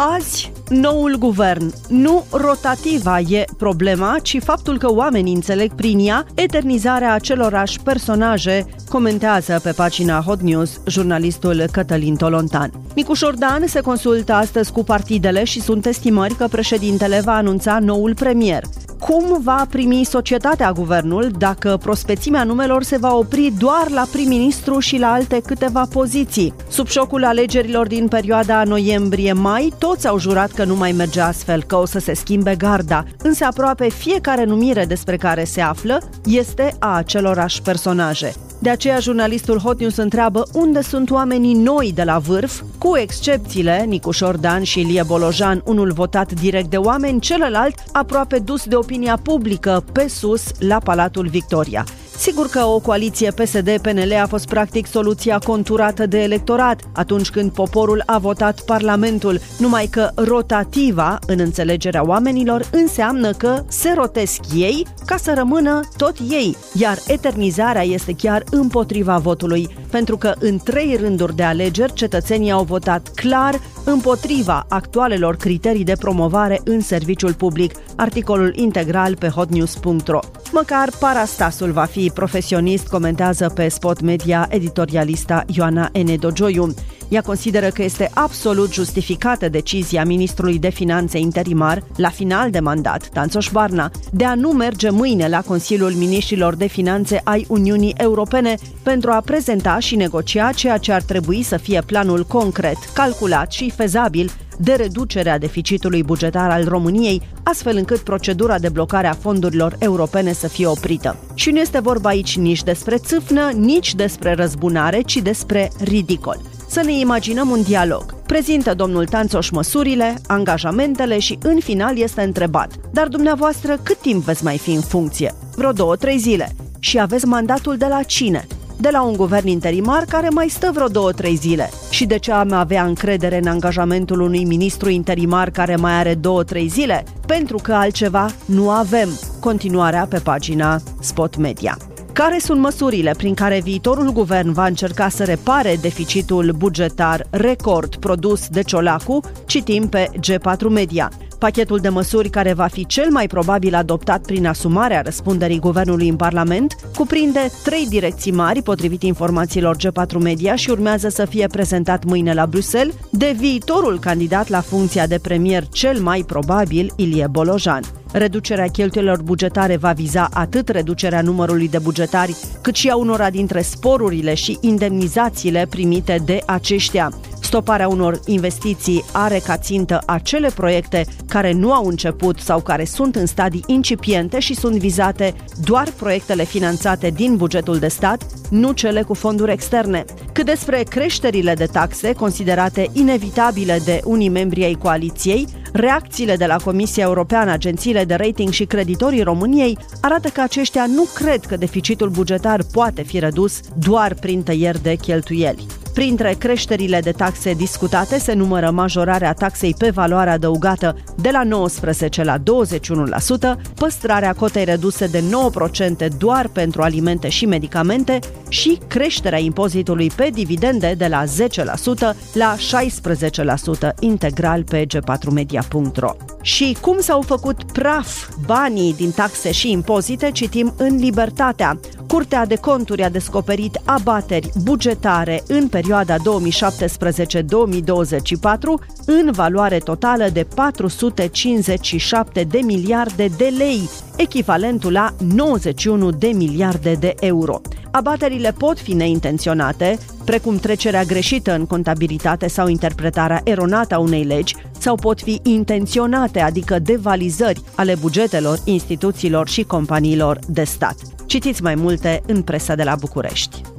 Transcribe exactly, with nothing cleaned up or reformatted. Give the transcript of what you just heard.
Azi, noul guvern. Nu rotativa e problema, ci faptul că oamenii înțeleg prin ea eternizarea acelorași personaje, comentează pe pagina Hot News jurnalistul Cătălin Tolontan. Nicușor Dan se consultă astăzi cu partidele și sunt estimări că președintele va anunța noul premier. Cum va primi societatea guvernul dacă prospețimea numelor se va opri doar la prim-ministru și la alte câteva poziții? Sub șocul alegerilor din perioada noiembrie-mai, toți au jurat că nu mai merge astfel, că o să se schimbe garda, însă aproape fiecare numire despre care se află este a acelorași personaje. De aceea, jurnalistul Hot News întreabă unde sunt oamenii noi de la vârf, cu excepțiile Nicușor Dan și Ilie Bolojan, unul votat direct de oameni, celălalt aproape dus de opinia publică pe sus la Palatul Victoria. Sigur că o coaliție P S D P N L a fost practic soluția conturată de electorat atunci când poporul a votat Parlamentul, numai că rotativa, în înțelegerea oamenilor, înseamnă că se rotesc ei ca să rămână tot ei, iar eternizarea este chiar împotriva votului, pentru că în trei rânduri de alegeri cetățenii au votat clar împotriva actualelor criterii de promovare în serviciul public. Articolul integral pe hotnews punct ro. Măcar Parastasul va fi profesionist, comentează pe Spot Media editorialista Ioana Enedogioiu. Ea consideră că este absolut justificată decizia ministrului de finanțe interimar, la final de mandat, Tanțoș Barna, de a nu merge mâine la Consiliul Miniștrilor de Finanțe ai Uniunii Europene pentru a prezenta și negocia ceea ce ar trebui să fie planul concret, calculat și fezabil de reducerea deficitului bugetar al României, astfel încât procedura de blocare a fondurilor europene să fie oprită. Și nu este vorba aici nici despre țâfnă, nici despre răzbunare, ci despre ridicol. Să ne imaginăm un dialog. Prezintă domnul Tanțoș măsurile, angajamentele și în final este întrebat: dar dumneavoastră cât timp veți mai fi în funcție? Vreo două, trei zile. Și aveți mandatul de la cine? De la un guvern interimar care mai stă vreo două, trei zile. Și de ce am avea încredere în angajamentul unui ministru interimar care mai are două, trei zile? Pentru că altceva nu avem. Continuarea pe pagina Spot Media. Care sunt măsurile prin care viitorul guvern va încerca să repare deficitul bugetar record produs de Ciolacu? Citim pe G patru Media. Pachetul de măsuri care va fi cel mai probabil adoptat prin asumarea răspunderii guvernului în Parlament cuprinde trei direcții mari, potrivit informațiilor G patru Media, și urmează să fie prezentat mâine la Bruxelles de viitorul candidat la funcția de premier cel mai probabil, Ilie Bolojan. Reducerea cheltuielor bugetare va viza atât reducerea numărului de bugetari, cât și a unora dintre sporurile și indemnizațiile primite de aceștia. Stoparea unor investiții are ca țintă acele proiecte care nu au început sau care sunt în stadii incipiente și sunt vizate doar proiectele finanțate din bugetul de stat, nu cele cu fonduri externe. Cât despre creșterile de taxe considerate inevitabile de unii membri ai coaliției, reacțiile de la Comisia Europeană, agențiile de rating și creditorii României arată că aceștia nu cred că deficitul bugetar poate fi redus doar prin tăieri de cheltuieli. Printre creșterile de taxe discutate se numără majorarea taxei pe valoare adăugată de la nouăsprezece la douăzeci și unu la sută, păstrarea cotei reduse de nouă la sută doar pentru alimente și medicamente și creșterea impozitului pe dividende de la zece la sută la șaisprezece la sută, integral pe g patru media punct ro. Și cum s-au făcut praf banii din taxe și impozite, citim în Libertatea. Curtea de Conturi a descoperit abateri bugetare în perioada două mii șaptesprezece două mii douăzeci și patru în valoare totală de patru sute cincizeci și șapte de miliarde de lei, echivalentul la nouăzeci și unu de miliarde de euro. Abaterile pot fi neintenționate, precum trecerea greșită în contabilitate sau interpretarea eronată a unei legi, sau pot fi intenționate, adică devalizări ale bugetelor instituțiilor și companiilor de stat. Citiți mai multe în presa de la București.